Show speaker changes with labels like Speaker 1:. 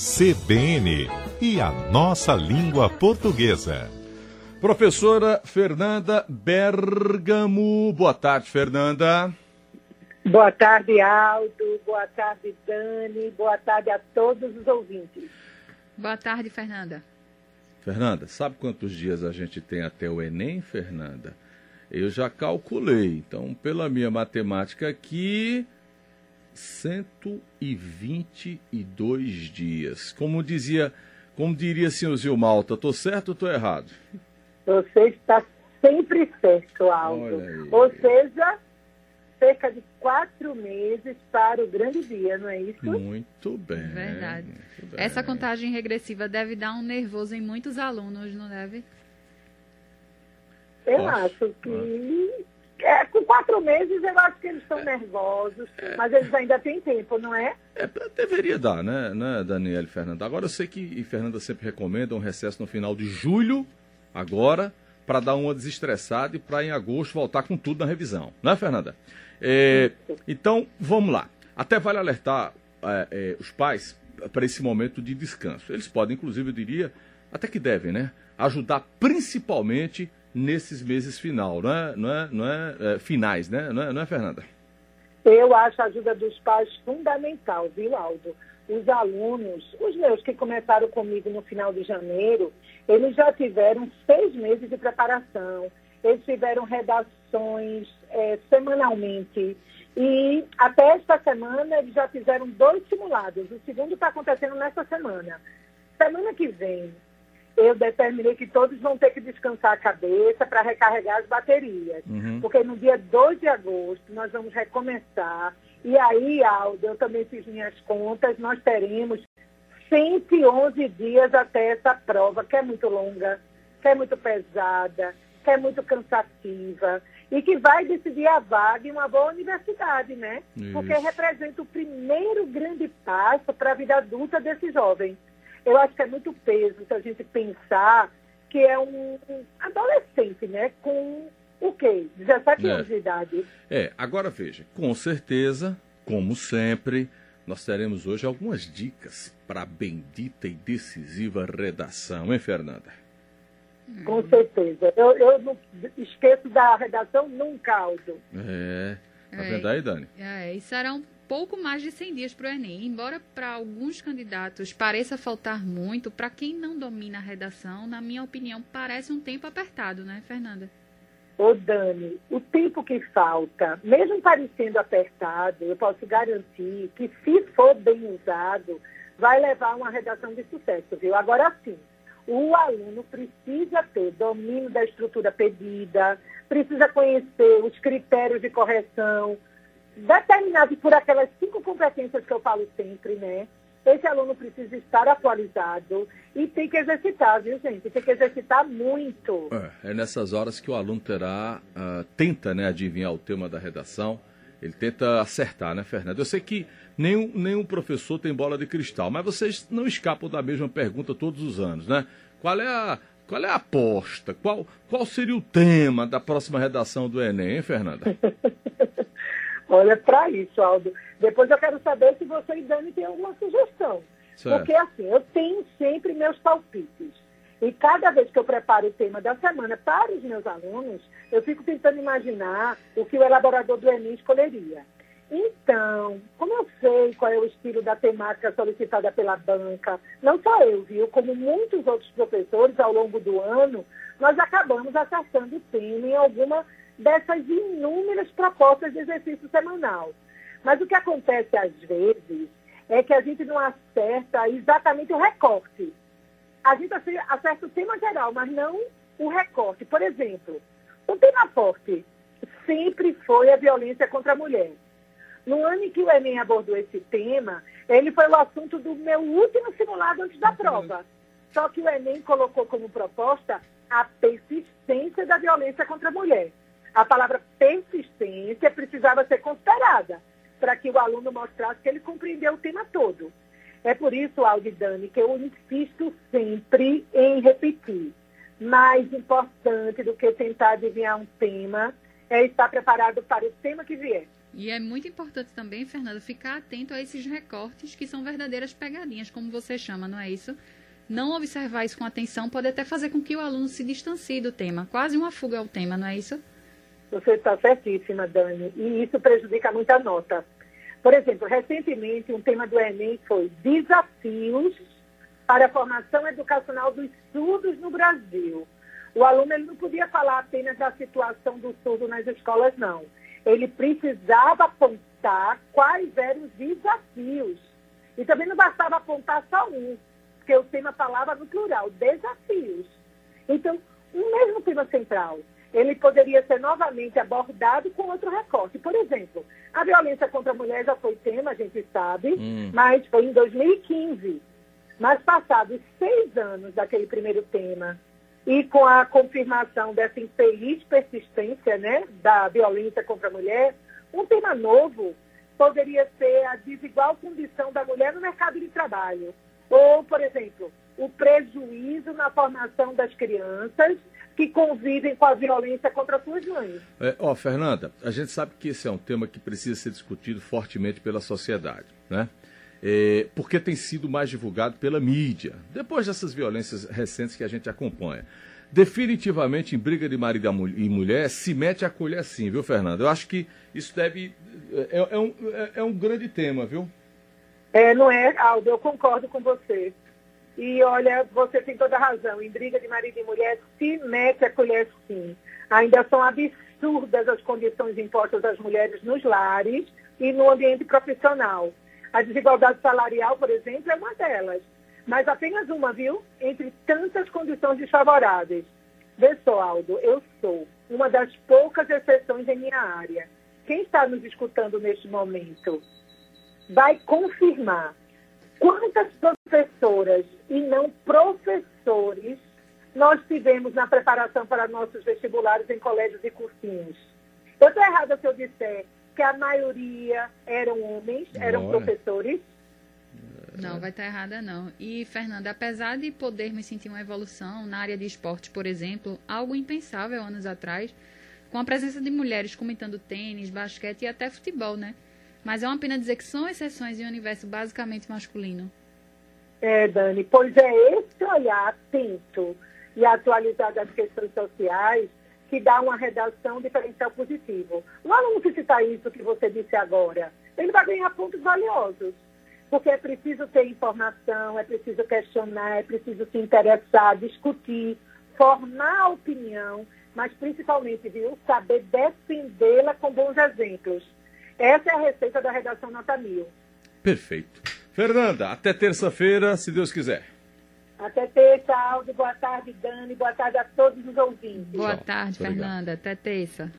Speaker 1: CBN e a nossa língua portuguesa.
Speaker 2: Professora Fernanda Bergamo. Boa tarde, Fernanda.
Speaker 3: Boa tarde, Aldo. Boa tarde, Dani. Boa tarde a todos os ouvintes.
Speaker 4: Boa tarde, Fernanda.
Speaker 2: Fernanda, sabe quantos dias a gente tem até o Enem, Fernanda? Eu já calculei. Então, pela minha matemática aqui, 122 dias. Como diria senhorzinho Malta, tô certo ou tô errado?
Speaker 3: Você está sempre certo, Aldo. Ou seja, cerca de 4 meses para o grande dia, não é isso?
Speaker 2: Muito bem.
Speaker 4: Verdade.
Speaker 2: Muito bem.
Speaker 4: Essa contagem regressiva deve dar um nervoso em muitos alunos, não deve?
Speaker 3: Eu acho que... com 4 meses eu acho que eles estão nervosos, mas eles ainda têm tempo, não é?
Speaker 2: Deveria dar, né, Daniela e Fernanda? Agora eu sei que Fernanda sempre recomenda um recesso no final de julho, agora, para dar uma desestressada e para em agosto voltar com tudo na revisão. Não é, Fernanda? Então, vamos lá. Até vale alertar os pais para esse momento de descanso. Eles podem, inclusive, eu diria, até que devem, né? Ajudar principalmente nesses meses finais, né? Não é, Fernanda?
Speaker 3: Eu acho a ajuda dos pais fundamental, viu, Aldo? Os alunos, os meus que começaram comigo no final de janeiro, eles já tiveram 6 meses de preparação, eles tiveram redações semanalmente e até esta semana eles já fizeram 2 simulados. O segundo está acontecendo nessa semana. Semana que vem, eu determinei que todos vão ter que descansar a cabeça para recarregar as baterias. Porque no dia 2 de agosto nós vamos recomeçar. E aí, Aldo, eu também fiz minhas contas, nós teremos 111 dias até essa prova, que é muito longa, que é muito pesada, que é muito cansativa e que vai decidir a vaga em uma boa universidade, né?
Speaker 2: Isso.
Speaker 3: Porque representa o primeiro grande passo para a vida adulta desse jovem. Eu acho que é muito peso se a gente pensar que é um adolescente, né? Com o quê? 17 anos de idade.
Speaker 2: Agora veja, com certeza, como sempre, nós teremos hoje algumas dicas para a bendita e decisiva redação, hein, Fernanda?
Speaker 3: Com certeza. Eu não esqueço da redação nunca, Aldo.
Speaker 2: Tá vendo aí, Dani?
Speaker 4: E serão pouco mais de 100 dias para o Enem. Embora para alguns candidatos pareça faltar muito, para quem não domina a redação, na minha opinião, parece um tempo apertado, né, Fernanda?
Speaker 3: Ô, Dani, o tempo que falta, mesmo parecendo apertado, eu posso garantir que, se for bem usado, vai levar a uma redação de sucesso, viu? Agora sim, o aluno precisa ter domínio da estrutura pedida, precisa conhecer os critérios de correção, determinados por aquelas 5 competências que eu falo sempre, né? Esse aluno precisa estar atualizado e tem que exercitar, viu, gente? Tem que exercitar muito.
Speaker 2: É nessas horas que o aluno tenta, né, adivinhar o tema da redação, ele tenta acertar, né, Fernanda? Eu sei que nenhum professor tem bola de cristal, mas vocês não escapam da mesma pergunta todos os anos, né? Qual é a aposta? Qual seria o tema da próxima redação do Enem, hein, Fernanda?
Speaker 3: Olha, para isso, Aldo. Depois eu quero saber se você e Dani têm alguma sugestão.
Speaker 2: Certo.
Speaker 3: Porque, assim, eu tenho sempre meus palpites. E cada vez que eu preparo o tema da semana para os meus alunos, eu fico tentando imaginar o que o elaborador do Enem escolheria. Então, como eu sei qual é o estilo da temática solicitada pela banca, não só eu, viu? Como muitos outros professores ao longo do ano, nós acabamos acertando o tema em alguma dessas inúmeras propostas de exercício semanal. Mas o que acontece às vezes é que a gente não acerta exatamente o recorte. A gente acerta o tema geral, mas não o recorte. Por exemplo, o tema forte sempre foi a violência contra a mulher. No ano em que o Enem abordou esse tema, ele foi o assunto do meu último simulado antes da prova. Só que o Enem colocou como proposta a persistência da violência contra a mulher. A palavra persistência precisava ser considerada para que o aluno mostrasse que ele compreendeu o tema todo. É por isso, Aldo e Dani, que eu insisto sempre em repetir. Mais importante do que tentar adivinhar um tema é estar preparado para o tema que vier.
Speaker 4: E é muito importante também, Fernanda, ficar atento a esses recortes que são verdadeiras pegadinhas, como você chama, não é isso? Não observar isso com atenção pode até fazer com que o aluno se distancie do tema. Quase uma fuga ao tema, não é isso?
Speaker 3: Você está certíssima, Dani. E isso prejudica muito a nota. Por exemplo, recentemente, um tema do Enem foi desafios para a formação educacional dos surdos no Brasil. O aluno ele não podia falar apenas da situação do surdo nas escolas, não. Ele precisava apontar quais eram os desafios. E também não bastava apontar só um, porque o tema falava no plural, desafios. Então, o mesmo tema central, ele poderia ser novamente abordado com outro recorte. Por exemplo, a violência contra a mulher já foi tema, a gente sabe, mas foi em 2015. Mas passados 6 anos daquele primeiro tema, e com a confirmação dessa infeliz persistência, né, da violência contra a mulher, um tema novo poderia ser a desigual condição da mulher no mercado de trabalho. Ou, por exemplo, o prejuízo na formação das crianças que convivem com a violência contra suas mães.
Speaker 2: Fernanda, a gente sabe que esse é um tema que precisa ser discutido fortemente pela sociedade, né? Porque tem sido mais divulgado pela mídia, depois dessas violências recentes que a gente acompanha. Definitivamente, em briga de marido e mulher, se mete a colher sim, viu, Fernanda? Eu acho que isso deve... É um grande tema, viu?
Speaker 3: Não é, Aldo, eu concordo com você. E olha, você tem toda a razão. Em briga de marido e mulher, se mete a colher sim. Ainda são absurdas as condições impostas às mulheres nos lares e no ambiente profissional. A desigualdade salarial, por exemplo, é uma delas. Mas apenas uma, viu? Entre tantas condições desfavoráveis. Vê só, Aldo, eu sou uma das poucas exceções em minha área. Quem está nos escutando neste momento vai confirmar quantas professoras e não professores nós tivemos na preparação para nossos vestibulares em colégios e cursinhos. Eu estou errada se eu disser que a maioria eram homens, eram professores?
Speaker 4: Não, vai estar errada não. E, Fernanda, apesar de podermos sentir uma evolução na área de esporte, por exemplo, algo impensável anos atrás, com a presença de mulheres comentando tênis, basquete e até futebol, né? Mas é uma pena dizer que são exceções em um universo basicamente masculino.
Speaker 3: Dani, pois é esse olhar atento e atualizado das questões sociais que dá uma redação diferencial positivo. O aluno que citar isso que você disse agora, ele vai ganhar pontos valiosos, porque é preciso ter informação, é preciso questionar, é preciso se interessar, discutir, formar opinião, mas principalmente, viu, saber defendê-la com bons exemplos. Essa é a receita da redação Nota 1000.
Speaker 2: Perfeito. Fernanda, até terça-feira, se Deus quiser.
Speaker 3: Até terça, Aldo. Boa tarde, Dani. Boa tarde a todos os ouvintes.
Speaker 4: Boa tarde, Fernanda. Até terça.